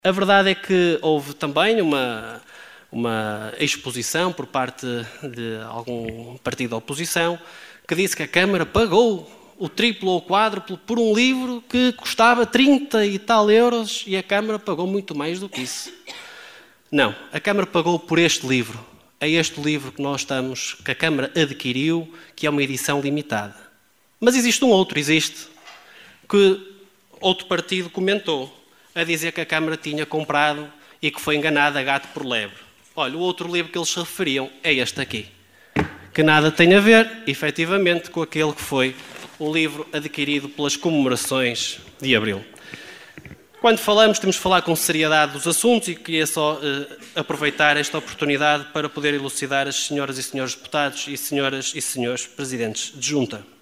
A verdade é que houve também uma exposição por parte de algum partido da oposição que disse que a Câmara pagou o triplo ou o quádruplo por um livro que custava 30 e tal euros e a Câmara pagou muito mais do que isso. Não, a Câmara pagou por este livro. É este livro que a Câmara adquiriu, que é uma edição limitada. Mas existe que outro partido comentou, a dizer que a Câmara tinha comprado e que foi enganada a gato por lebre. Olha, o outro livro que eles se referiam é este aqui, que nada tem a ver, efetivamente, com aquele que foi o livro adquirido pelas comemorações de Abril. Quando falamos, temos de falar com seriedade dos assuntos e queria só aproveitar esta oportunidade para poder elucidar as senhoras e senhores deputados e senhoras e senhores presidentes de junta.